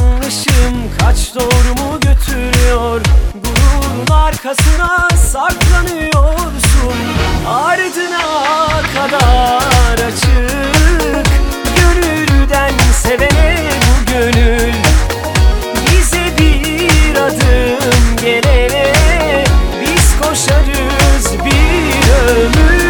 yanlışım kaç doğru mu götürüyor? Gururun arkasına saklanıyorsun. Ardına kadar açık, gönülden sevene bu gönül. Bize bir adım gelene biz koşarız bir ömür.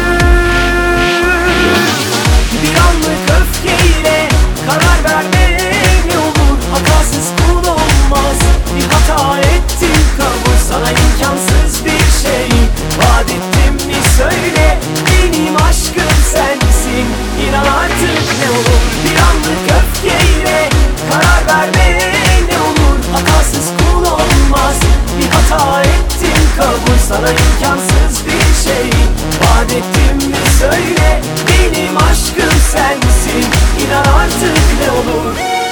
Bir anlık öfkeyle karar verme ne olur? Hatasız kul olmaz. Bir hata ettim, kabul sana imkansız bir şey. Vaat ettim mi söyle, benim aşkım sensin. İnan artık ne olur? Bir anlık öfkeyle karar verme ne olur? Hatasız kul olmaz. Bir hata ettim, kabul sana imkansız bir şey. Vaat ettim mi söyle, benim aşkım sensin. İnan artık ne olur?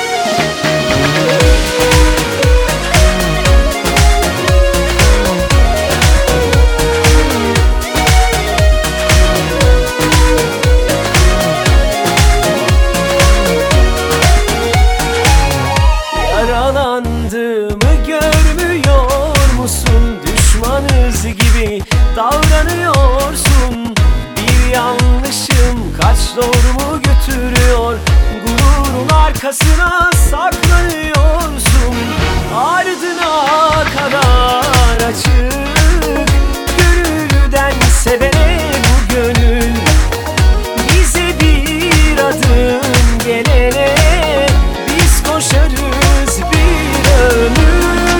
Yaralandığımı görmüyor musun? Düşmanız gibi davranıyorsun. Bir yanlışım kaç doğru mu götürüyor? Gururun arkasına saklanıyorsun. Ardına kadar açık, gönülden sevene bu gönül. Bize bir adım gelene biz koşarız bir ömür.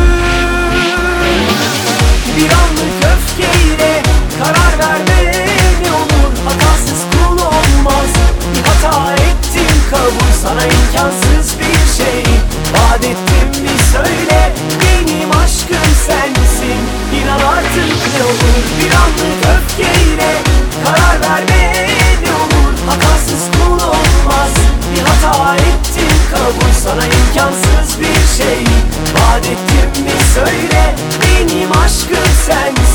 Bir anlık öfkeyle karar verme ne olur? Hatasız kul olmaz. Bir hata ettim, kabul sana imkansız bir şey. Vaat ettim mi söyle, benim aşkım sensin. İnan artık ne olur? Bir anlık öfkeyle karar verme ne olur? Hatasız kul olmaz. Bir hata ettim, kabul sana imkansız bir şey. Vaat ettim mi söyle, benim aşkım sensin.